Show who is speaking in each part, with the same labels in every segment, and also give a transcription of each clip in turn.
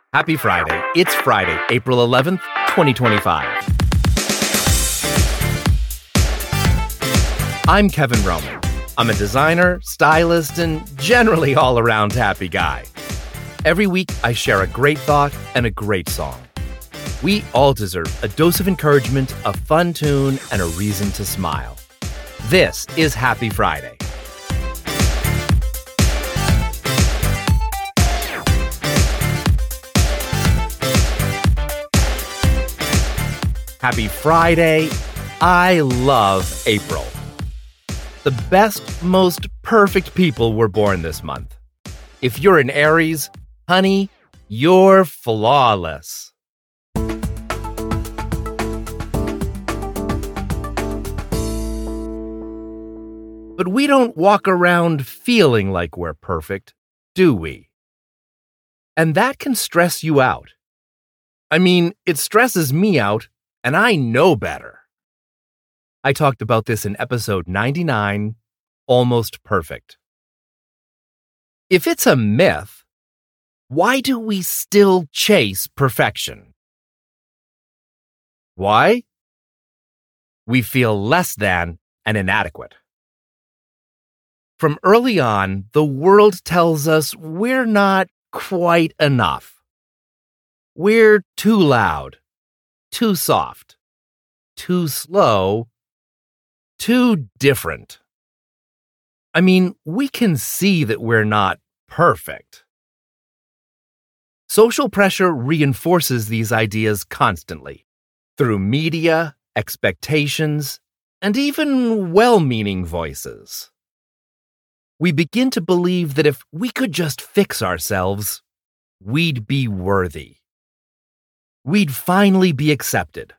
Speaker 1: Happy Friday. It's Friday, April 11th, 2025. I'm Kevin Roman. I'm a designer, stylist, and generally all-around happy guy. Every week, I share a great thought and a great song. We all deserve a dose of encouragement, a fun tune, and a reason to smile. This is Happy Friday. Happy Friday. I love April. The best, most perfect people were born this month. If you're an Aries, honey, you're flawless. But we don't walk around feeling like we're perfect, do we? And that can stress you out. I mean, it stresses me out. And I know better. I talked about this in episode 99, Almost Perfect. If it's a myth, why do we still chase perfection? Why? We feel less than and inadequate. From early on, the world tells us we're not quite enough. We're too loud. Too soft, too slow, too different. I mean, we can see that we're not perfect. Social pressure reinforces these ideas constantly through media, expectations, and even well-meaning voices. We begin to believe that if we could just fix ourselves, we'd be worthy. We'd finally be accepted.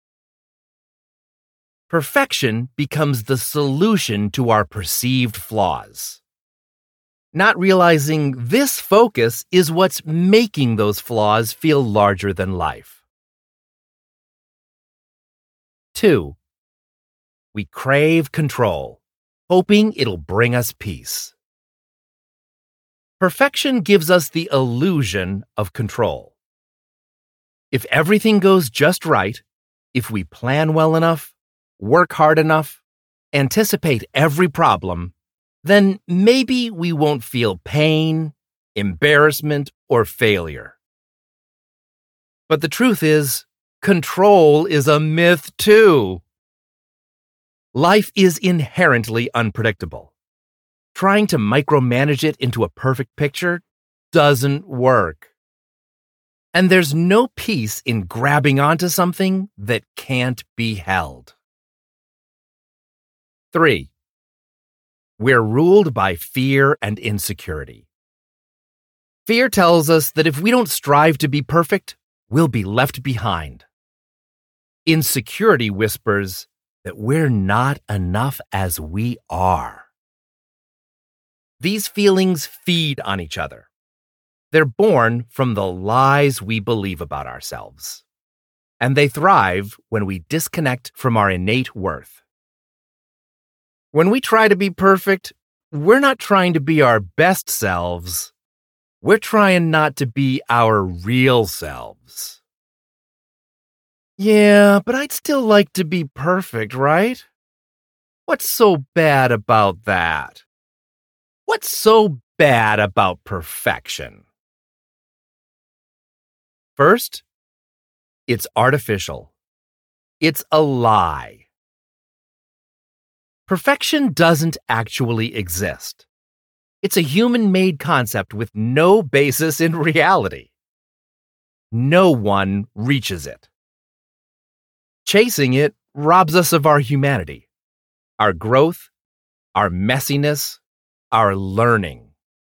Speaker 1: Perfection becomes the solution to our perceived flaws. Not realizing this focus is what's making those flaws feel larger than life. 2. We crave control, hoping it'll bring us peace. Perfection gives us the illusion of control. If everything goes just right, if we plan well enough, work hard enough, anticipate every problem, then maybe we won't feel pain, embarrassment, or failure. But the truth is, control is a myth too. Life is inherently unpredictable. Trying to micromanage it into a perfect picture doesn't work. And there's no peace in grabbing onto something that can't be held. 3. We're ruled by fear and insecurity. Fear tells us that if we don't strive to be perfect, we'll be left behind. Insecurity whispers that we're not enough as we are. These feelings feed on each other. They're born from the lies we believe about ourselves. And they thrive when we disconnect from our innate worth. When we try to be perfect, we're not trying to be our best selves. We're trying not to be our real selves. Yeah, but I'd still like to be perfect, right? What's so bad about that? What's so bad about perfection? First, it's artificial. It's a lie. Perfection doesn't actually exist. It's a human-made concept with no basis in reality. No one reaches it. Chasing it robs us of our humanity, our growth, our messiness, our learning.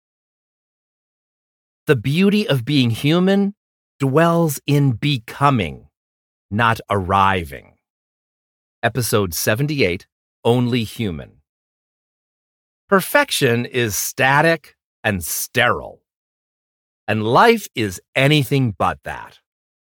Speaker 1: The beauty of being human dwells in becoming, not arriving. Episode 78, Only Human. Perfection is static and sterile, and life is anything but that.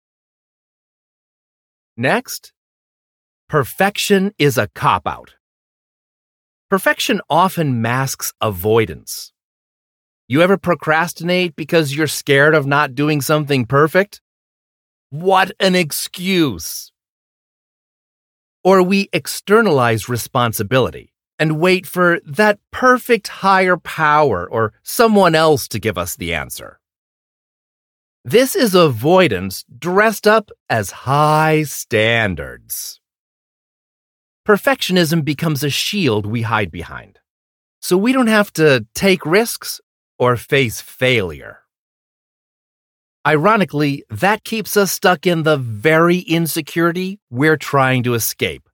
Speaker 1: Next, perfection is a cop-out. Perfection often masks avoidance. You ever procrastinate because you're scared of not doing something perfect? What an excuse! Or we externalize responsibility and wait for that perfect higher power or someone else to give us the answer. This is avoidance dressed up as high standards. Perfectionism becomes a shield we hide behind, so we don't have to take risks or face failure. Ironically, that keeps us stuck in the very insecurity we're trying to escape.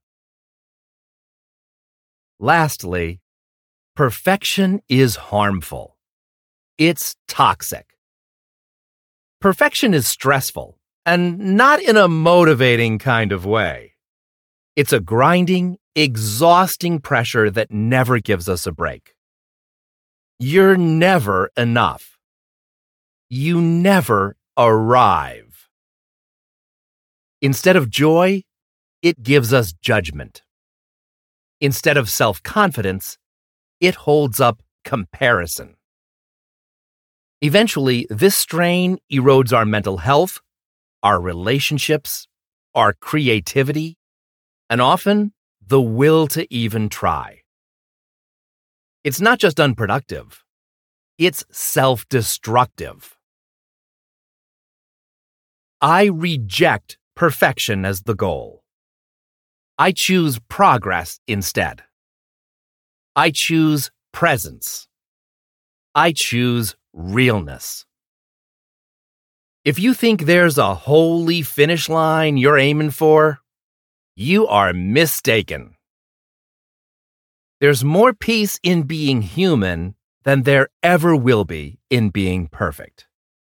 Speaker 1: Lastly, perfection is harmful. It's toxic. Perfection is stressful, and not in a motivating kind of way. It's a grinding, exhausting pressure that never gives us a break. You're never enough. You never arrive. Instead of joy, it gives us judgment. Instead of self-confidence, it holds up comparison. Eventually, this strain erodes our mental health, our relationships, our creativity, and often the will to even try. It's not just unproductive, it's self-destructive. I reject perfection as the goal. I choose progress instead. I choose presence. I choose realness. If you think there's a holy finish line you're aiming for, you are mistaken. There's more peace in being human than there ever will be in being perfect.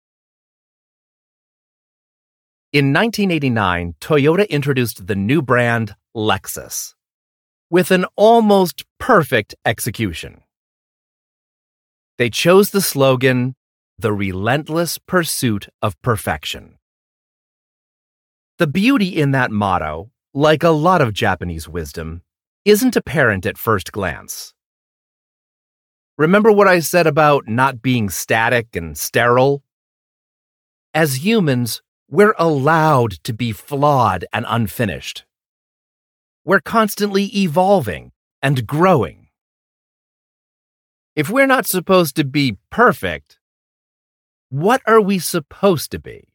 Speaker 1: In 1989, Toyota introduced the new brand Lexus with an almost perfect execution. They chose the slogan, "The Relentless Pursuit of Perfection." The beauty in that motto, like a lot of Japanese wisdom, isn't apparent at first glance. Remember what I said about not being static and sterile? As humans, we're allowed to be flawed and unfinished. We're constantly evolving and growing. If we're not supposed to be perfect, what are we supposed to be?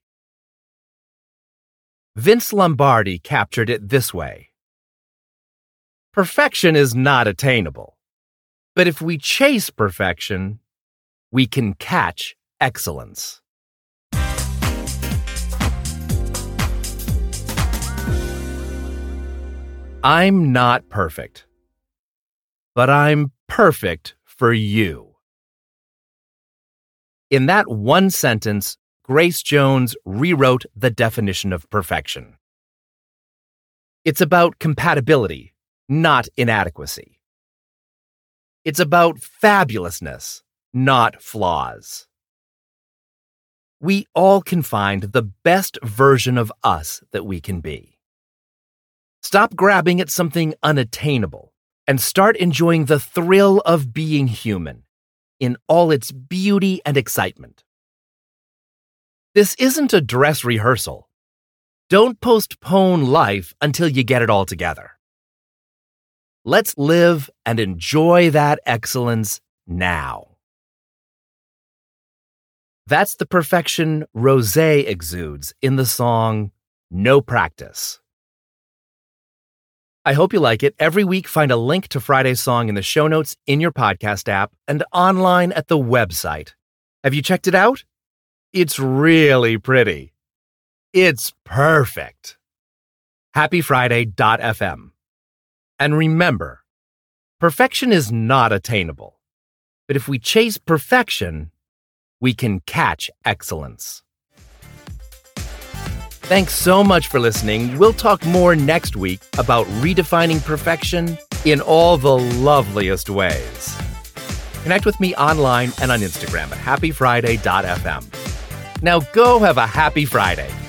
Speaker 1: Vince Lombardi captured it this way. Perfection is not attainable, but if we chase perfection, we can catch excellence. I'm not perfect, but I'm perfect for you. In that one sentence, Grace Jones rewrote the definition of perfection. It's about compatibility, not inadequacy. It's about fabulousness, not flaws. We all can find the best version of us that we can be. Stop grabbing at something unattainable and start enjoying the thrill of being human in all its beauty and excitement. This isn't a dress rehearsal. Don't postpone life until you get it all together. Let's live and enjoy that excellence now. That's the perfection Rosé exudes in the song No Practice. I hope you like it. Every week, find a link to Friday's song in the show notes in your podcast app and online at the website. Have you checked it out? It's really pretty. It's perfect. HappyFriday.fm. And remember, perfection is not attainable. But if we chase perfection, we can catch excellence. Thanks so much for listening. We'll talk more next week about redefining perfection in all the loveliest ways. Connect with me online and on Instagram at happyfriday.fm. Now go have a happy Friday.